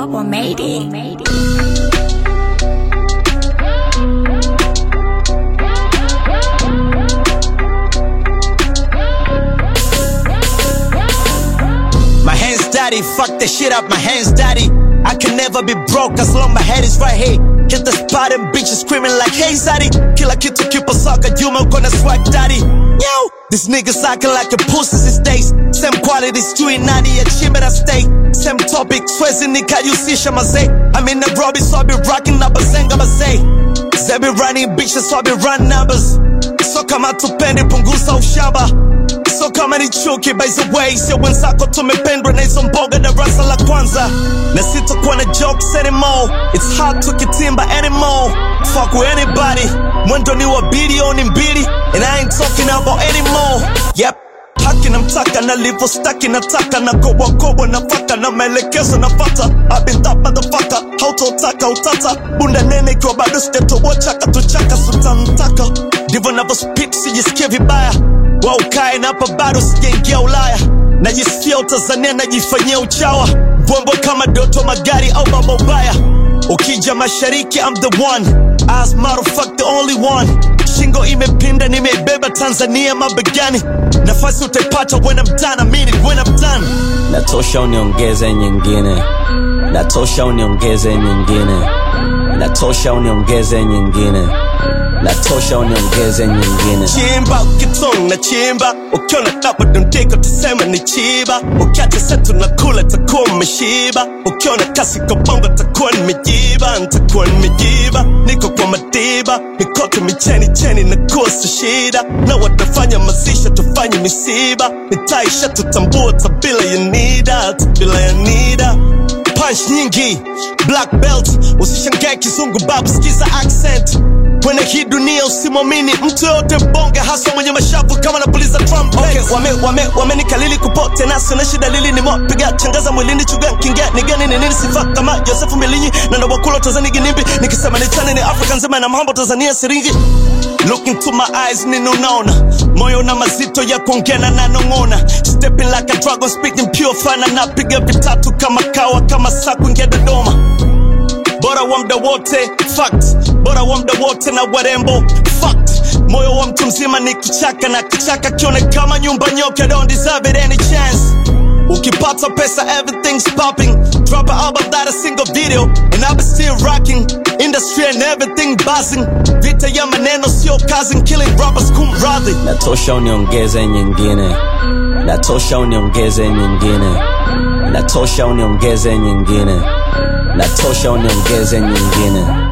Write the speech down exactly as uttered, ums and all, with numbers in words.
Bubble made it. My hands dirty, fuck the shit up, my hands dirty. I can never be broke as long my head is right here. Hit the spot and bitches screaming like hey Zaddy. Kila kitu kipo soka, Juma gonna swag daddy. Yo, these niggas acting like a pussies these days. Same quality, street nani ya chimbe na stay. Same topic, swezi nikajusisha mazee. I'm in Nairobi so I be rocking up a zenga mazee. They be running bitches so I be run numbers. So kama tupendi punguza ushamba. So kama ni chuki by the way. Sio wenzako tumependwa na hizo mboga darasa la kwanza. Na sitakuwa na jokes anymore. It's hard to kitimba anymore. Fuck with anybody. Mwendo ni wa bilioni mbili. And I ain't talking about anymore. Yep. Haki na mtaka na livo staki na taka. Na kobo kobo na faka na maelekezo na fata. I've been that motherfucker. Hautotaka utata. Bunda nene kwa bado steto wachaka tuchaka sutamtaka. Divo navo spit sijisikia vibaya. Wa ukae na hapa bado sijaingia Ulaya. Najisikia Tanzania najifanyia uchawa. Bombo kama Doto Magari au Baba Ubaya. Ukija mashariki I'm the one. As matter of fact the only one. Shingo imepinda nimebeba Tanzania mabegani. Nafasi utaipata when I'm done, I mean it when I'm done. Natosha uniongeze nyingine. Natosha uniongeze nyingine. Natosha uniongeze nyingine. Natosha uniongeze nyingine. Chimba ukitong na chimba. Ukiona tapa dundiko tusema ni chiba. Ukiacha setu na kula takuwa umeshiba. Ukiona kasi kwa bongo takuwa nimejiba. Ntakuwa nimejiba. Niko kwa matiba. Mikoto micheni cheni na kusa shida. Na watafanya mazisha tufanye misiba. Nitaisha tutambua tabila ya nida. Tabila ya nida. Punch nyingi, black belt. Usishangae kizungu babu skiza accent. Kwenye hii dunia usimwamini mtu yote bonge. Hasa mwenye mashavu kama napuliza trumpet. Okay, wame, wame, wame nikalili kupote. Nasi neshi dalili ni mo piga changaza mwilini chuga kingia. Nigani ni nini sifa kama Josefu Milinyi. Nando wakulo Tanzania ginimbi. Nikisema ni chane ni Afrika nzima na mambo Tanzania siringi. Look into my eyes nini unaona. Moyo na mazito ya kuongena na nongona. Stepping like a dragon speaking pure fana. Napiga vitatu kama kawa kama saa kuingia Dodoma. Bora wa mda wote, fact. Bora wa mda wote na warembo, fact. Moyo wa mtu mzima ni kichaka na kichaka kione kama nyumba nyoke. Don't deserve it any chance. Ukipata pesa everything's popping. Drop an album that a single video and I'll be still rocking. Industry and everything buzzing. Vita ya maneno sio cousin. Killing rappers kumradhi. Natosha uniongeze nyingine. Natosha uniongeze nyingine. Natosha uniongeze nyingine. Natosha uniongeze nyingine.